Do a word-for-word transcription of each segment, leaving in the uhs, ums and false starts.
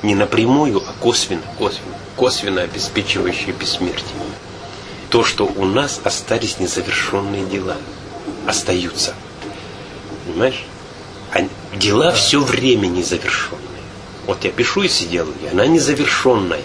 Не напрямую, а косвенно, косвенно, косвенно обеспечивающие бессмертие. То, что у нас остались незавершенные дела. Остаются. Понимаешь? А дела все время незавершенные. Вот я пишу из идеологии, она незавершенная.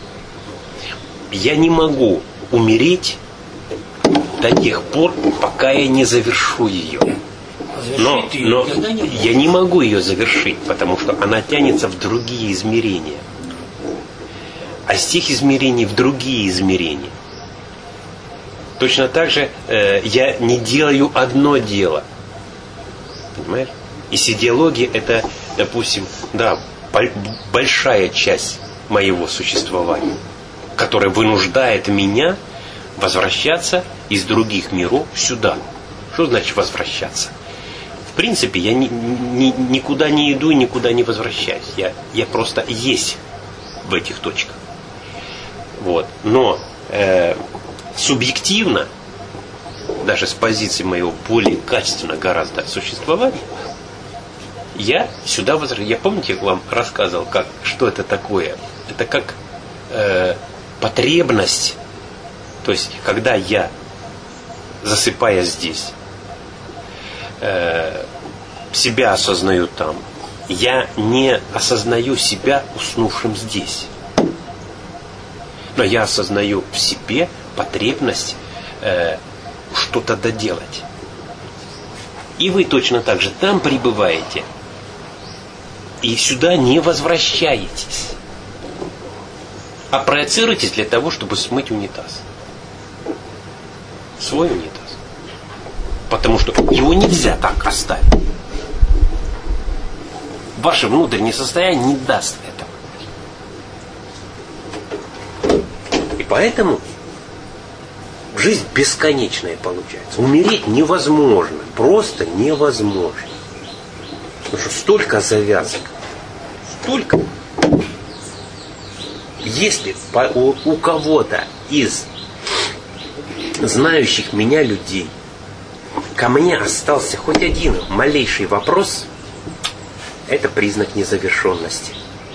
Я не могу умереть до тех пор, пока я не завершу ее. Но, но я не могу ее завершить, потому что она тянется в другие измерения. А с тех измерений в другие измерения. Точно так же э, я не делаю одно дело. Понимаешь? И с идеологией это, допустим, да, большая часть моего существования, которая вынуждает меня возвращаться из других миров сюда. Что значит возвращаться? В принципе, я ни, ни, никуда не иду и никуда не возвращаюсь. Я, я просто есть в этих точках. Вот. Но э, субъективно, даже с позиции моего более качественно гораздо существования, я сюда возвращаюсь. Я, помните, я вам рассказывал, как, что это такое? Это как э, потребность. То есть, когда я, засыпая здесь, э, себя осознаю там, я не осознаю себя уснувшим здесь. Но я осознаю в себе потребность э, что-то доделать. И вы точно так же там пребываете и сюда не возвращаетесь, а проецируетесь для того, чтобы смыть унитаз. Свой унитаз. Потому что его нельзя так оставить. Ваше внутреннее состояние не даст этого. И поэтому жизнь бесконечная получается. Умереть невозможно. Просто невозможно. Потому что столько завязок. Столько. Если у, у кого-то из знающих меня людей ко мне остался хоть один малейший вопрос, это признак незавершенности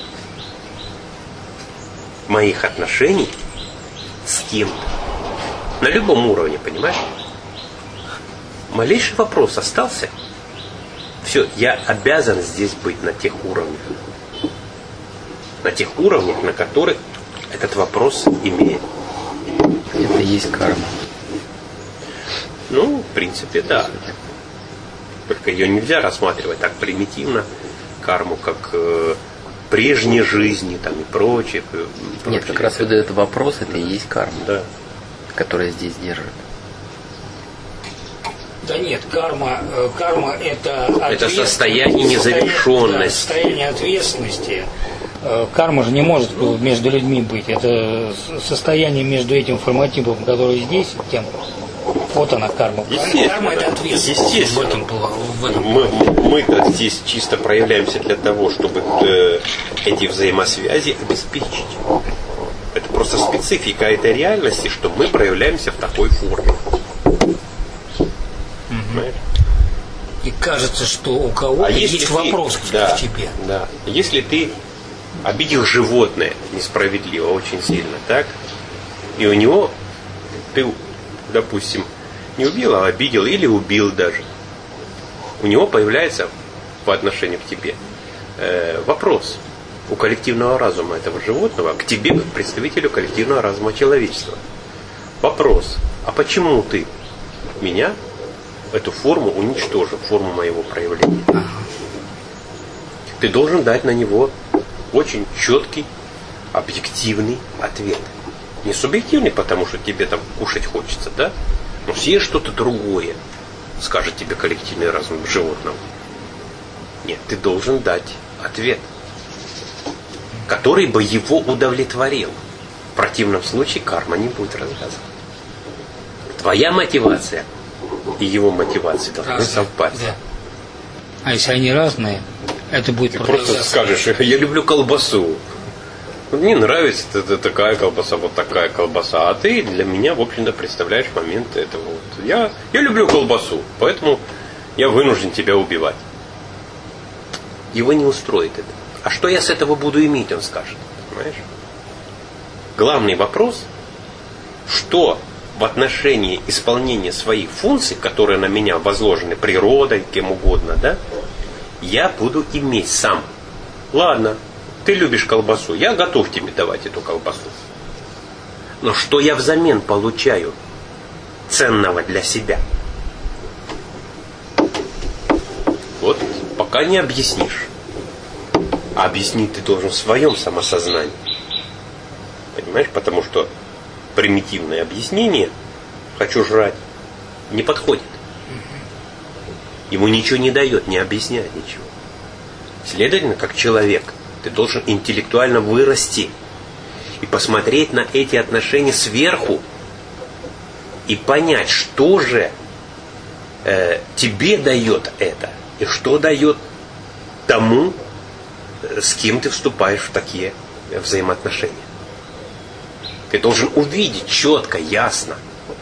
моих отношений с кем-то. На любом уровне, понимаешь? Малейший вопрос остался. Все, я обязан здесь быть на тех уровнях. На тех уровнях, на которых этот вопрос имеет. Это и есть карма. Ну, в принципе, да. Только ее нельзя рассматривать так примитивно, карму, как э, прежней жизни там, и прочее, прочее. Нет, как раз вот этот вопрос, это и есть карма, да, которая здесь держит. Да нет, карма, э, карма это, это состояние незавершенности. Да, состояние ответственности. Э, карма же не может между людьми быть. Это состояние между этим формативом, который здесь, и тем. Вот она карма. Карма это ответственность. Естественно. В этом, мы, мы здесь чисто проявляемся для того, чтобы э, эти взаимосвязи обеспечить. Это просто специфика этой реальности, что мы проявляемся в такой форме. Понимаешь? И кажется, что у кого-то а есть ты, вопрос да, к тебе. Да. Если ты обидел животное несправедливо, очень сильно, так? И у него ты, допустим, не убил, а обидел или убил даже. У него появляется по отношению к тебе э, вопрос у коллективного разума этого животного к тебе, как представителю коллективного разума человечества. Вопрос: а почему ты меня, эту форму, уничтожил, форму моего проявления? Ты должен дать на него очень четкий, объективный ответ. Не субъективный, потому что тебе там кушать хочется, да? Но съешь что-то другое, скажет тебе коллективный разум животного. Нет, ты должен дать ответ, который бы его удовлетворил. В противном случае карма не будет развязана. Твоя мотивация и его мотивация должны разные совпасть. Да. А если они разные, это будет... Ты просто скажешь: я люблю колбасу. Мне нравится это такая колбаса, вот такая колбаса. А ты для меня, в общем-то, представляешь момент этого. Вот. Я, я люблю колбасу, поэтому я вынужден тебя убивать. Его не устроит это. А что я с этого буду иметь, он скажет. Понимаешь? Главный вопрос, что в отношении исполнения своих функций, которые на меня возложены природой, кем угодно, да, я буду иметь сам. Ладно, ты любишь колбасу, я готов тебе давать эту колбасу. Но что я взамен получаю ценного для себя? Вот пока не объяснишь. А объяснить ты должен в своем самосознании. Понимаешь? Потому что примитивное объяснение «хочу жрать» не подходит. Ему ничего не дает, не объясняет ничего. Следовательно, как человек, ты должен интеллектуально вырасти и посмотреть на эти отношения сверху и понять, что же э, тебе дает это и что дает тому, с кем ты вступаешь в такие взаимоотношения. Ты должен увидеть четко, ясно.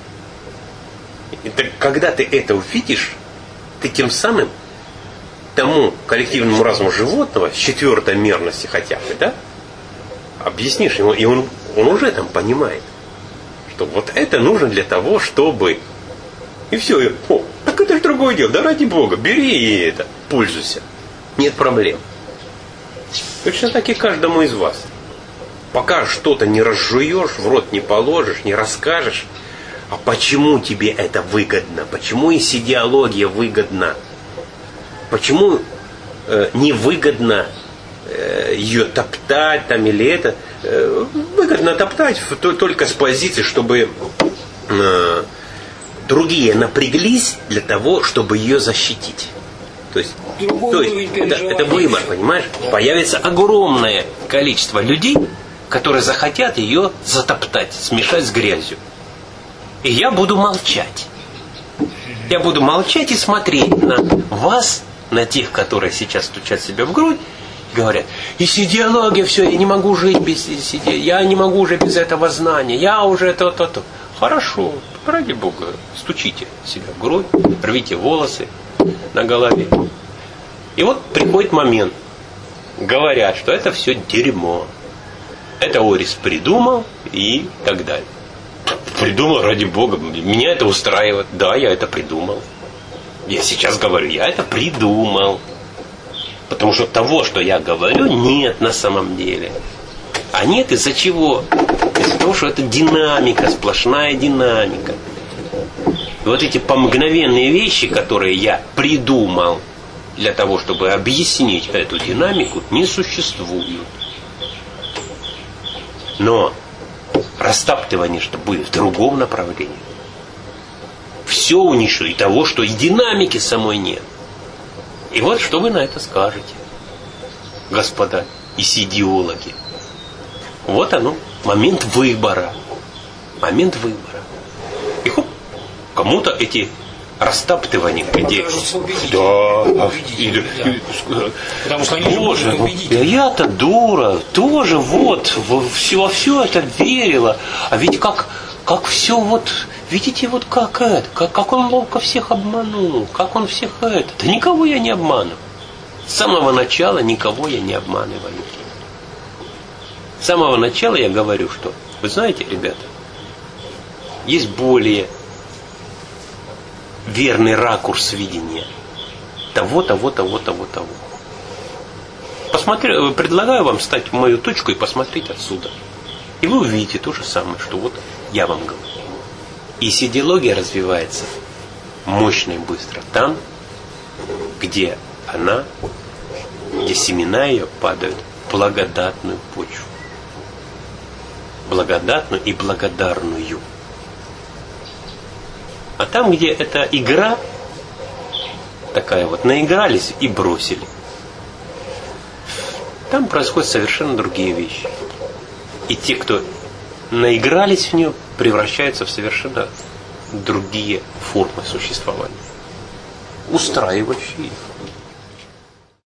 И ты, когда ты это увидишь, ты тем самым тому коллективному разуму животного с четвертой мерности хотя бы, да, объяснишь ему, и он, он уже там понимает, что вот это нужно для того, чтобы... И все, и, о, так это же другое дело, да ради Бога, бери и это, пользуйся. Нет проблем. Точно так и каждому из вас. Пока что-то не разжуешь, в рот не положишь, не расскажешь, а почему тебе это выгодно, почему из идеология выгодна, почему э, невыгодно э, ее топтать там или это, э, выгодно топтать только с позиции, чтобы э, другие напряглись для того, чтобы ее защитить. То есть, то есть это, это выбор, понимаешь? Появится огромное количество людей, которые захотят ее затоптать, смешать с грязью. И я буду молчать. Я буду молчать и смотреть на вас, на тех, которые сейчас стучат себя в грудь, и говорят, из идеологии все, я не могу жить без идеологии, я не могу уже без этого знания, я уже то-то-то. Хорошо, ради Бога, стучите себя в грудь, рвите волосы на голове. И вот приходит момент, говорят, что это все дерьмо. Это Орис придумал и так далее. Придумал, ради Бога, меня это устраивает. Да, я это придумал. Я сейчас говорю, я это придумал. Потому что того, что я говорю, нет на самом деле. А нет из-за чего? Из-за того, что это динамика, сплошная динамика. И вот эти помгновенные вещи, которые я придумал для того, чтобы объяснить эту динамику, не существуют. Но растаптывание что будет в другом направлении. Все уничтожу и того, что и динамики самой нет. И вот что вы на это скажете, господа исидиологи. Вот оно, момент выбора. Момент выбора. И хоп, кому-то эти растаптывания, где... Да, и, да. Потому что они Боже, ну, я-то дура, тоже вот во все, во все это верила. А ведь как, как все вот, видите, вот как это, как, как он ловко всех обманул, как он всех это. Да никого я не обманываю. С самого начала никого я не обманываю. С самого начала я говорю, что, вы знаете, ребята, есть более верный ракурс видения того, того, того, того, того. Посмотри, предлагаю вам встать в мою точку и посмотреть отсюда. И вы увидите то же самое, что вот я вам говорю. И идеология развивается мощно и быстро там, где она, где семена ее падают в благодатную почву. Благодатную и благодарную. А там, где эта игра, такая вот, наигрались и бросили, там происходят совершенно другие вещи. И те, кто наигрались в нее, превращаются в совершенно другие формы существования, устраивающие их.